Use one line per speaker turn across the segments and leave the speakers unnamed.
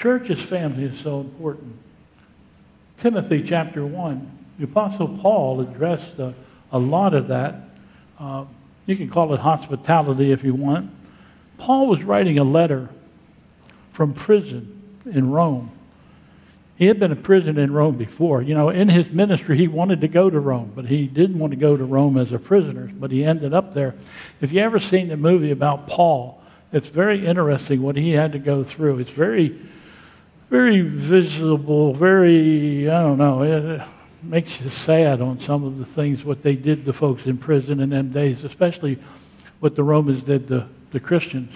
Church as family is so important. Timothy chapter 1, the Apostle Paul addressed a lot of that. You can call it hospitality if you want. Paul was writing a letter from prison in Rome. He had been in prison in Rome before. You know, in his ministry, he wanted to go to Rome, but he didn't want to go to Rome as a prisoner, but he ended up there. If you ever seen the movie about Paul, it's very interesting what he had to go through. It's very, very visible, very, I don't know, it makes you sad on some of the things, what they did to folks in prison in them days, especially what the Romans did to the Christians.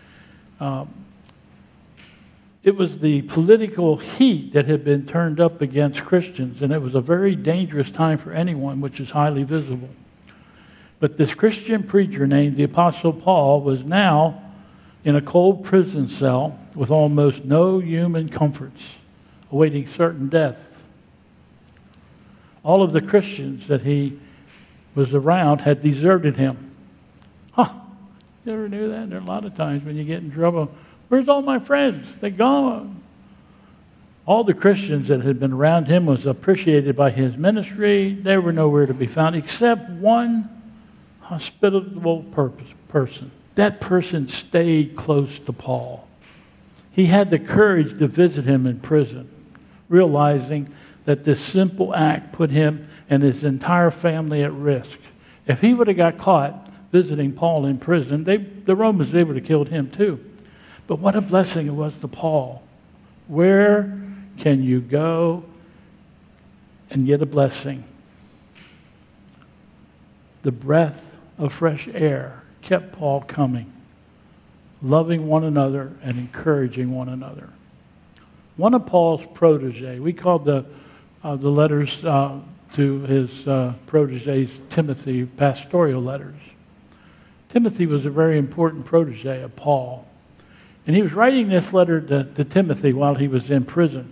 It was the political heat that had been turned up against Christians, and it was a very dangerous time for anyone, which is highly visible. But this Christian preacher named the Apostle Paul was now in a cold prison cell with almost no human comforts, awaiting certain death. All of the Christians that he was around had deserted him. Huh, you ever knew that? There are a lot of times when you get in trouble, where's all my friends? They're gone. All the Christians that had been around him was appreciated by his ministry. They were nowhere to be found except one hospitable person. That person stayed close to Paul. He had the courage to visit him in prison, realizing that this simple act put him and his entire family at risk. If he would have got caught visiting Paul in prison, the Romans, they would have killed him too. But what a blessing it was to Paul. Where can you go and get a blessing? The breath of fresh air kept Paul coming, loving one another and encouraging one another. One of Paul's protege, we called the letters to his proteges Timothy pastoral letters. Timothy was a very important protege of Paul. And he was writing this letter to Timothy while he was in prison.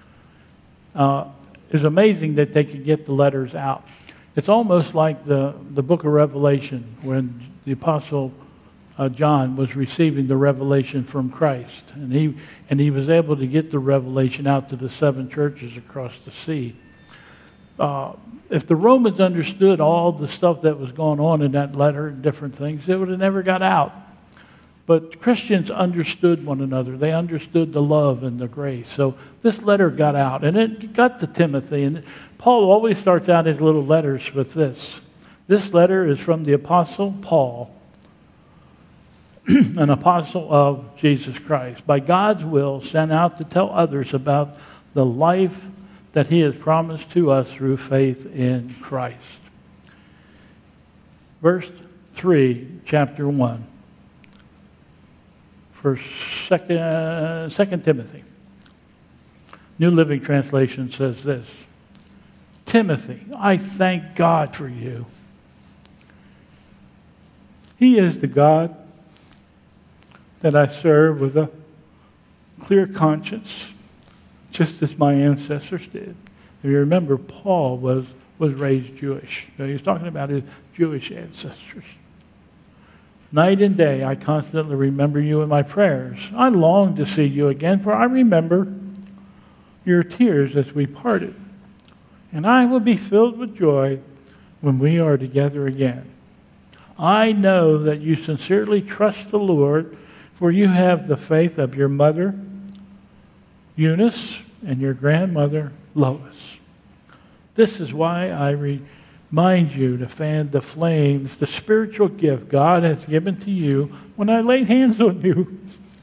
It's amazing that they could get the letters out. It's almost like the book of Revelation when the Apostle John was receiving the revelation from Christ. And he was able to get the revelation out to the 7 churches across the sea. If the Romans understood all the stuff that was going on in that letter and different things, it would have never got out. But Christians understood one another. They understood the love and the grace. So this letter got out, and it got to Timothy. And Paul always starts out his little letters with this. This letter is from the Apostle Paul, an apostle of Jesus Christ, by God's will sent out to tell others about the life that he has promised to us through faith in Christ. Verse 3, chapter 1. First, 2 Timothy. New Living Translation says this. Timothy, I thank God for you. He is the God that I serve with a clear conscience, just as my ancestors did. If you remember, Paul was raised Jewish. So he was talking about his Jewish ancestors. Night and day, I constantly remember you in my prayers. I long to see you again, for I remember your tears as we parted. And I will be filled with joy when we are together again. I know that you sincerely trust the Lord, for you have the faith of your mother, Eunice, and your grandmother, Lois. This is why I remind you to fan the flames, the spiritual gift God has given to you when I laid hands on you.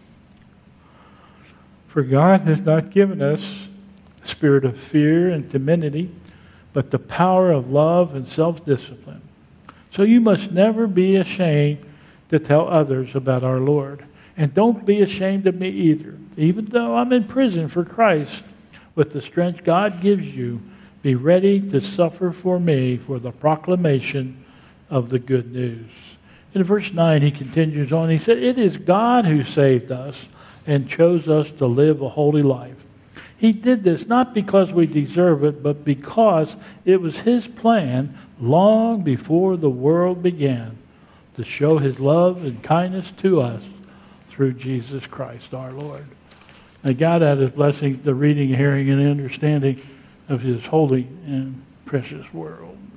For God has not given us the spirit of fear and timidity, but the power of love and self-discipline. So you must never be ashamed to tell others about our Lord. And don't be ashamed of me either. Even though I'm in prison for Christ, with the strength God gives you, be ready to suffer for me for the proclamation of the good news. In verse 9, he continues on. He said, it is God who saved us and chose us to live a holy life. He did this not because we deserve it, but because it was his plan long before the world began to show his love and kindness to us through Jesus Christ our Lord. May God add His blessings, the reading, hearing, and understanding of His holy and precious word.